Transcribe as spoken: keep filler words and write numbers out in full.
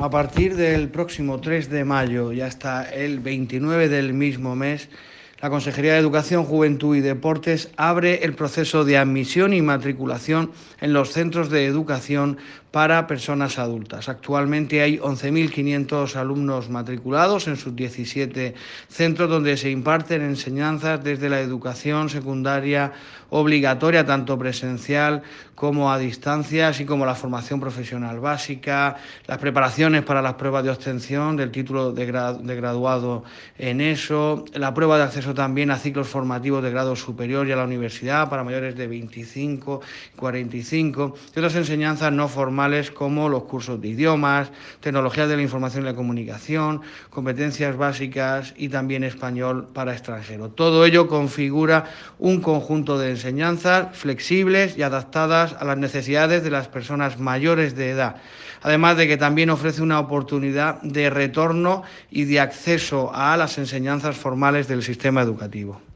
A partir del próximo tres de mayo y hasta el veintinueve del mismo mes, la Consejería de Educación, Juventud y Deportes abre el proceso de admisión y matriculación en los centros de educación para personas adultas. Actualmente hay once mil quinientos alumnos matriculados en sus diecisiete centros donde se imparten enseñanzas desde la educación secundaria obligatoria, tanto presencial como a distancia, así como la formación profesional básica, las preparaciones para las pruebas de obtención del título de, gradu- de graduado en eso, la prueba de acceso también a ciclos formativos de grado superior y a la universidad para mayores de veinticinco, cuarenta y cinco, y otras enseñanzas no formales como los cursos de idiomas, tecnologías de la información y la comunicación, competencias básicas y también español para extranjeros. Todo ello configura un conjunto de enseñanzas flexibles y adaptadas a las necesidades de las personas mayores de edad, además de que también ofrece una oportunidad de retorno y de acceso a las enseñanzas formales del sistema educativo.